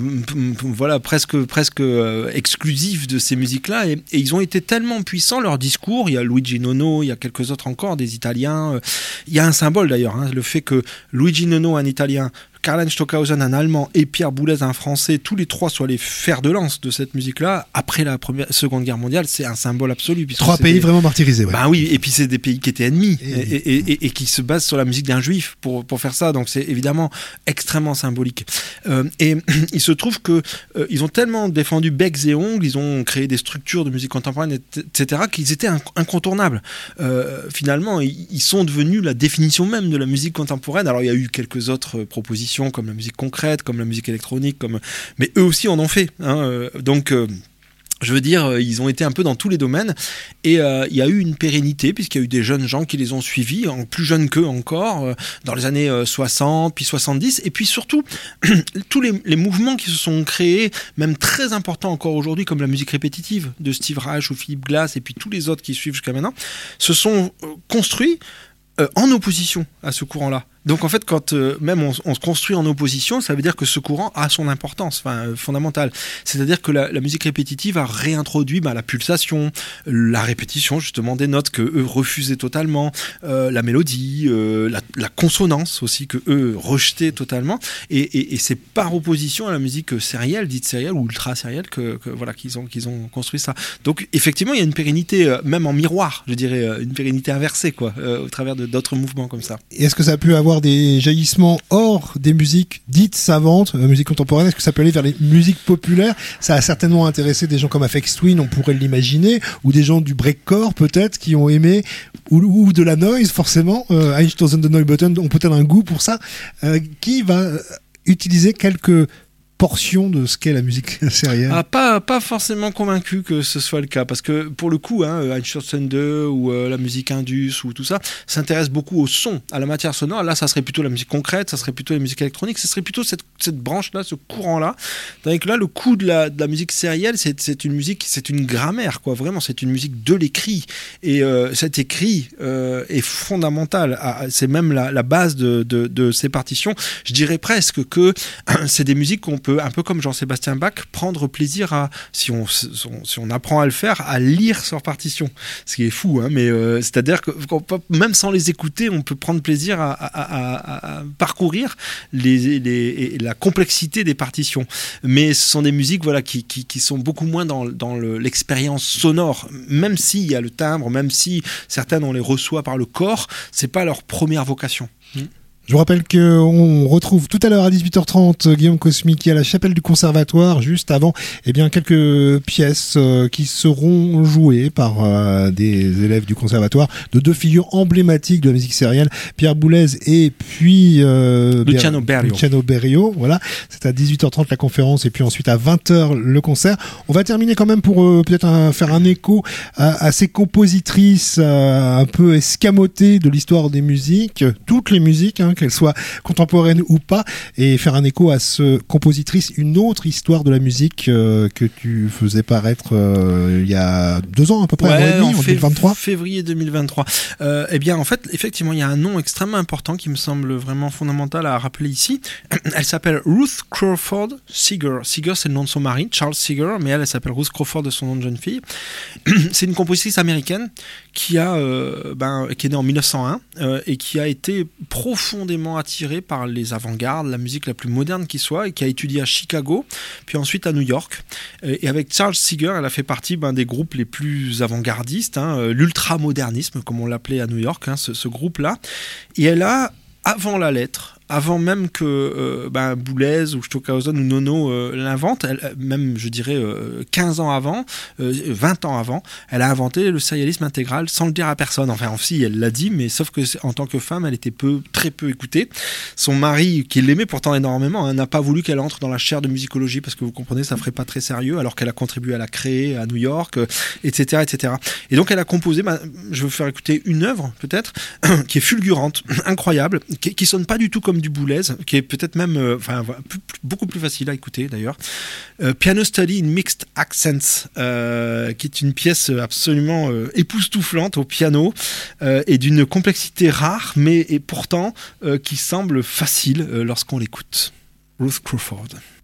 voilà presque presque euh, exclusif de ces musiques-là, et, et ils ont été tellement puissants, leur discours. Il y a Luigi Nono, il y a quelques autres encore, des Italiens. Euh, il y a un symbole d'ailleurs, hein, le fait que Luigi Nono, un Italien, Karl-Heinz Stockhausen, un Allemand, et Pierre Boulez, un Français, tous les trois soient les fers de lance de cette musique-là. Après la première, Seconde Guerre mondiale, c'est un symbole absolu. Trois pays des... vraiment martyrisés. Ouais. Ben oui, et puis c'est des pays qui étaient ennemis et, et, et, et, et qui se basent sur la musique d'un juif pour, pour faire ça. Donc c'est évidemment extrêmement symbolique. Euh, et il se trouve que euh, ils ont tellement défendu becs et ongles, ils ont créé des structures de musique contemporaine, et cetera, qu'ils étaient inc- incontournables. Euh, finalement, ils, ils sont devenus la définition même de la musique contemporaine. Alors il y a eu quelques autres propositions comme la musique concrète, comme la musique électronique, comme... mais eux aussi en ont fait. Hein. Donc, euh, je veux dire, ils ont été un peu dans tous les domaines, et euh, il y a eu une pérennité puisqu'il y a eu des jeunes gens qui les ont suivis, en plus jeunes qu'eux encore, euh, dans les années euh, soixante, puis soixante-dix, et puis surtout tous les, les mouvements qui se sont créés, même très importants encore aujourd'hui, comme la musique répétitive de Steve Reich ou Philip Glass, et puis tous les autres qui suivent jusqu'à maintenant, se sont euh, construits euh, en opposition à ce courant-là. Donc en fait, quand euh, même on, on se construit en opposition, ça veut dire que ce courant a son importance, enfin euh, fondamentale. C'est-à-dire que la, la musique répétitive a réintroduit bah, la pulsation, la répétition justement des notes que eux refusaient totalement, euh, la mélodie, euh, la, la consonance aussi que eux rejetaient totalement. Et, et, et c'est par opposition à la musique sérielle, dite sérielle ou ultra sérielle, que, que voilà qu'ils ont qu'ils ont construit ça. Donc effectivement, il y a une pérennité, euh, même en miroir, je dirais, euh, une pérennité inversée quoi, euh, au travers de d'autres mouvements comme ça. Et est-ce que ça a pu avoir des jaillissements hors des musiques dites savantes, euh, musique contemporaine? Est-ce que ça peut aller vers les musiques populaires? Ça a certainement intéressé des gens comme Aphex Twin, on pourrait l'imaginer, ou des gens du breakcore peut-être qui ont aimé, ou, ou de la noise forcément. euh, Einstürzen de Neubauten ont peut-être un goût pour ça. Euh, qui va utiliser quelques portion de ce qu'est la musique sérielle? Ah, pas, pas forcément convaincu que ce soit le cas, parce que pour le coup, hein, Einstürzen deux ou euh, la musique indus ou tout ça s'intéresse beaucoup au son, à la matière sonore. Là, ça serait plutôt la musique concrète, ça serait plutôt la musique électronique, ce serait plutôt cette, cette branche-là, ce courant-là. Tandis que là, le coup de la, de la musique sérielle, c'est, c'est une musique, c'est une grammaire, quoi. Vraiment, c'est une musique de l'écrit. Et euh, cet écrit euh, est fondamental. Ah, c'est même la, la base de, de, de ces partitions. Je dirais presque que c'est des musiques qu'on peut, un peu comme Jean-Sébastien Bach, prendre plaisir à, si on, si on apprend à le faire, à lire sur partition. Ce qui est fou, hein, mais euh, c'est-à-dire que même sans les écouter, on peut prendre plaisir à, à, à, à parcourir les, les, la complexité des partitions. Mais ce sont des musiques voilà, qui, qui, qui sont beaucoup moins dans, dans le, l'expérience sonore. Même s'il y a le timbre, même si certaines on les reçoit par le corps, c'est pas leur première vocation. Mmh. Je vous rappelle qu'on retrouve tout à l'heure à dix-huit heures trente Guillaume Cosmici à la chapelle du Conservatoire, juste avant eh bien, quelques pièces euh, qui seront jouées par euh, des élèves du Conservatoire, de deux figures emblématiques de la musique sérielle, Pierre Boulez et puis euh, Luciano Berio. Luciano Berio, voilà. C'est à dix-huit heures trente la conférence et puis ensuite à vingt heures le concert. On va terminer quand même pour euh, peut-être un, faire un écho à, à ces compositrices euh, un peu escamotées de l'histoire des musiques, toutes les musiques, hein, qu'elle soit contemporaine ou pas, et faire un écho à ce compositrice, une autre histoire de la musique euh, que tu faisais paraître euh, il y a deux ans à peu près, ouais, un an et demi, en fév- deux mille vingt-trois. Février deux mille vingt-trois. Euh, eh bien, en fait, effectivement, il y a un nom extrêmement important qui me semble vraiment fondamental à rappeler ici. Elle s'appelle Ruth Crawford Seeger. Seeger, c'est le nom de son mari, Charles Seeger, mais elle, elle s'appelle Ruth Crawford de son nom de jeune fille. C'est une compositrice américaine qui a, euh, ben, qui est née en mille neuf cent un euh, et qui a été profondément profondément attiré par les avant-gardes, la musique la plus moderne qui soit, et qui a étudié à Chicago, puis ensuite à New York. Et avec Charles Seeger, elle a fait partie ben, des groupes les plus avant-gardistes, hein, l'ultramodernisme, comme on l'appelait à New York, hein, ce, ce groupe-là. Et elle a, avant la lettre, avant même que euh, ben, Boulez ou Stockhausen ou Nono euh, l'inventent, elle, même je dirais euh, quinze ans avant, euh, vingt ans avant, elle a inventé le sérialisme intégral sans le dire à personne. Enfin, si, elle l'a dit, mais sauf que en tant que femme, elle était peu, très peu écoutée. Son mari, qui l'aimait pourtant énormément, hein, n'a pas voulu qu'elle entre dans la chaire de musicologie parce que vous comprenez, ça ferait pas très sérieux, alors qu'elle a contribué à la créer à New York, euh, et cetera, et cetera. Et donc, elle a composé, ben, je vais vous faire écouter une œuvre peut-être qui est fulgurante, incroyable, qui, qui sonne pas du tout comme du Boulez, qui est peut-être même euh, enfin, plus, plus, beaucoup plus facile à écouter d'ailleurs. Euh, Piano Study in Mixed Accents, euh, qui est une pièce absolument euh, époustouflante au piano euh, et d'une complexité rare, mais et pourtant euh, qui semble facile euh, lorsqu'on l'écoute. Ruth Crawford.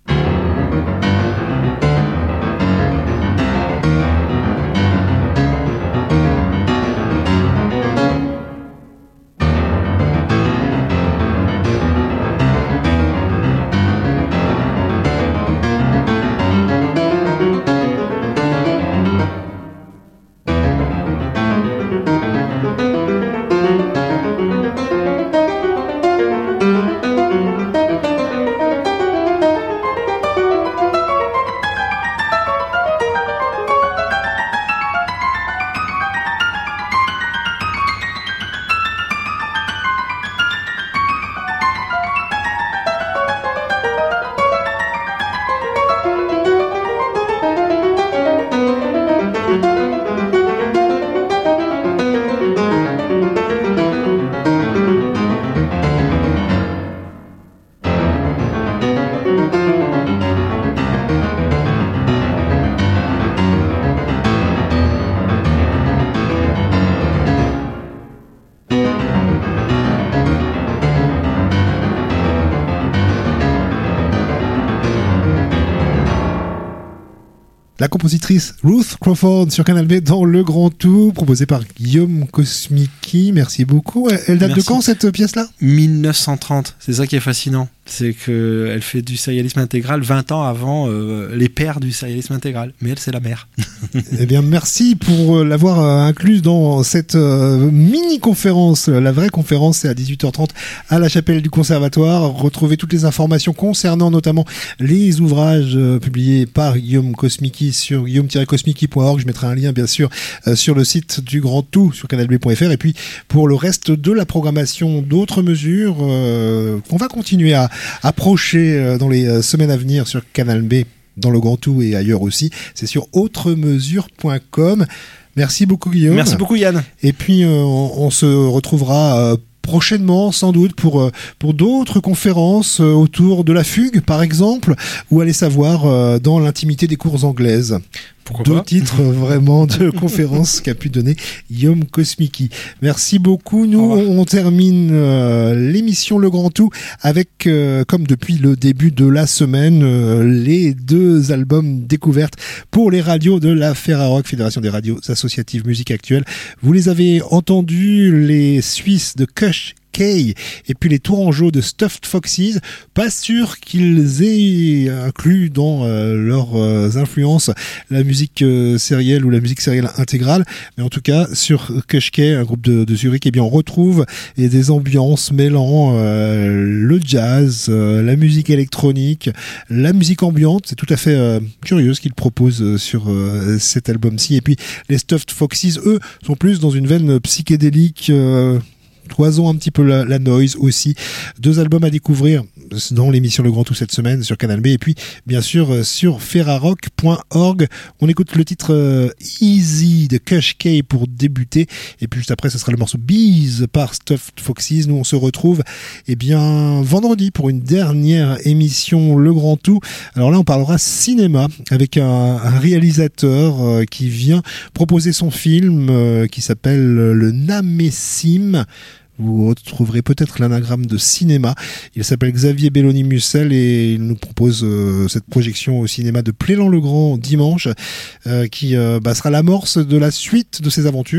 La compositrice Ruth Crawford sur Canal B dans Le Grand Tout, proposée par Guillaume Kosmicki. Merci beaucoup. Elle date Merci. de quand cette pièce-là ? mille neuf cent trente, c'est ça qui est fascinant. C'est qu'elle fait du sérialisme intégral vingt ans avant euh, les pères du sérialisme intégral. Mais elle, c'est la mère. Eh bien, merci pour l'avoir inclus dans cette euh, mini-conférence. La vraie conférence, c'est à dix-huit heures trente à la Chapelle du Conservatoire. Retrouvez toutes les informations concernant notamment les ouvrages euh, publiés par Guillaume Kosmicki sur guillaume tiret kosmicki point org. Je mettrai un lien, bien sûr, euh, sur le site du Grand Tout, sur canal b point f r. Et puis, pour le reste de la programmation, d'autres mesures euh, qu'on va continuer à approcher dans les semaines à venir sur Canal B, dans Le Grand Tout et ailleurs aussi. C'est sur autremesures point com. Merci beaucoup, Guillaume. Merci beaucoup, Yann. Et puis, euh, on, on se retrouvera euh, prochainement, sans doute, pour, euh, pour d'autres conférences euh, autour de la fugue, par exemple, ou allez savoir, euh, dans l'intimité des cours anglaises. Pourquoi Deux pas titres vraiment de conférences qu'a pu donner Guillaume Kosmicki. Merci beaucoup. Nous, on termine euh, l'émission Le Grand Tout avec, euh, comme depuis le début de la semaine, euh, les deux albums découvertes pour les radios de la Ferrarock, Fédération des radios associatives musique actuelle. Vous les avez entendus, les Suisses de Kush et puis les Tourangeaux de Stuffed Foxes. Pas sûr qu'ils aient inclus dans euh, leurs euh, influences la musique euh, sérielle ou la musique sérielle intégrale, mais en tout cas sur Kushkei, un groupe de, de Zurich, eh bien on retrouve et des ambiances mêlant euh, le jazz, euh, la musique électronique, la musique ambiante. C'est tout à fait euh, curieux ce qu'ils proposent euh, sur euh, cet album-ci. Et puis les Stuffed Foxes, eux, sont plus dans une veine psychédélique, euh, toisons un petit peu la, la noise aussi. Deux albums à découvrir dans l'émission Le Grand Tout cette semaine sur Canal B et puis bien sûr sur ferrarock point org. On écoute le titre euh, Easy de Kushkei pour débuter et puis juste après ce sera le morceau Bees par Stuffed Foxes. Nous on se retrouve eh bien vendredi pour une dernière émission Le Grand Tout. Alors là on parlera cinéma avec un, un réalisateur euh, qui vient proposer son film euh, qui s'appelle Le Namessim. Vous retrouverez peut-être l'anagramme de cinéma. Il s'appelle Xavier Belloni-Mussel et il nous propose euh, cette projection au cinéma de Plélan-le-Grand dimanche euh, qui euh, bah, sera l'amorce de la suite de ses aventures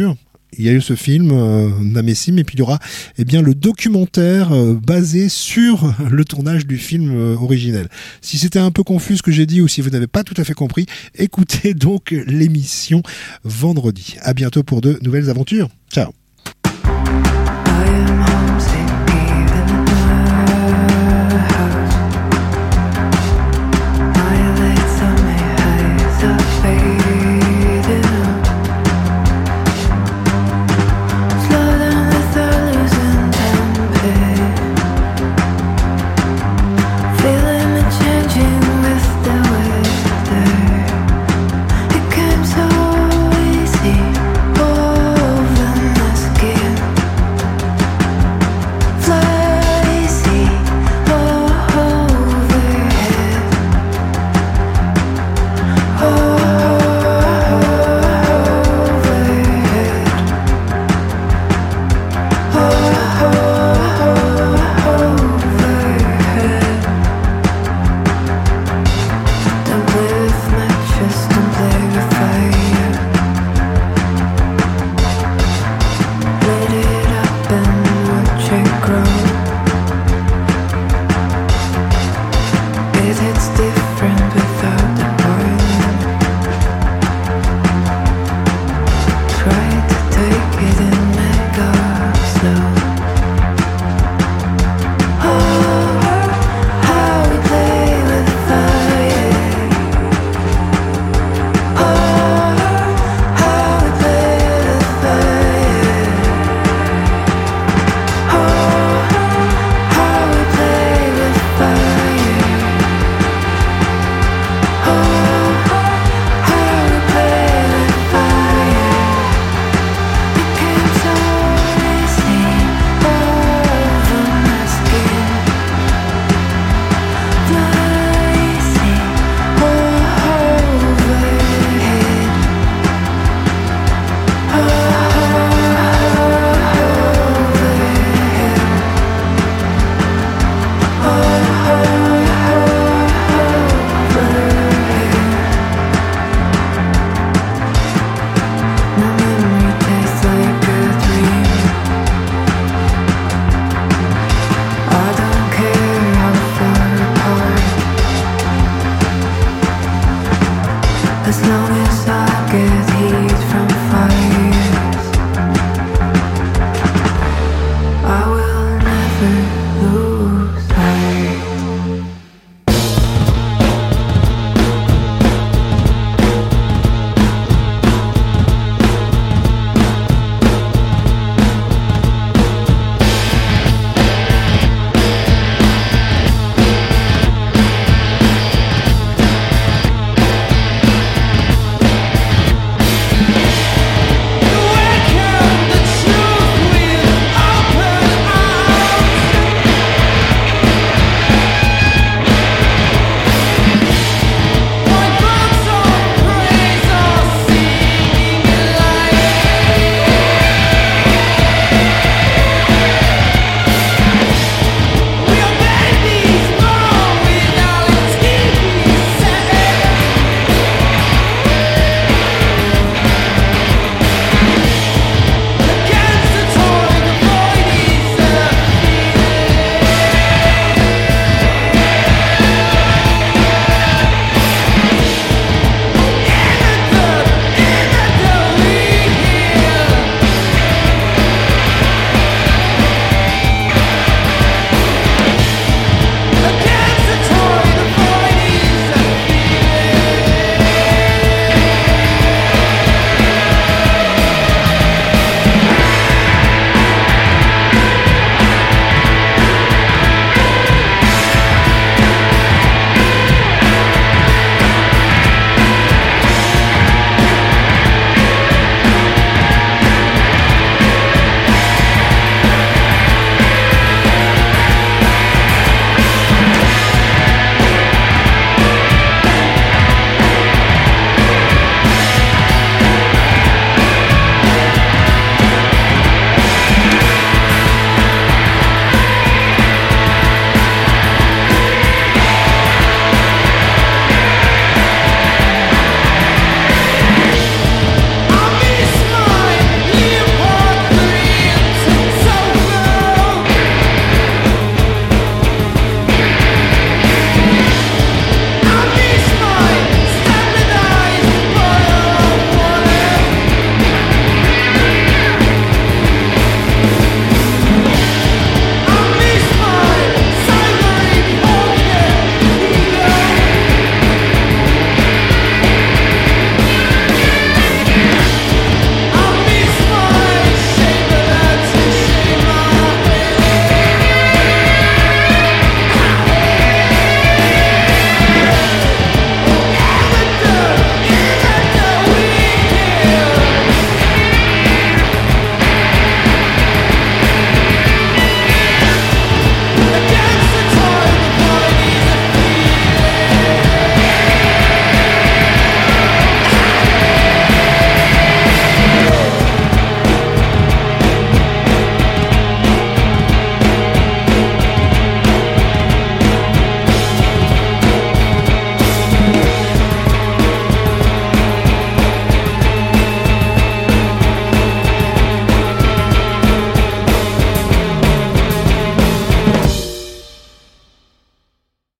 il y a eu ce film euh, Namessim, et puis il y aura eh bien le documentaire euh, basé sur le tournage du film euh, originel. Si c'était un peu confus ce que j'ai dit ou si vous n'avez pas tout à fait compris, écoutez donc l'émission vendredi. À bientôt pour de nouvelles aventures. Ciao. I am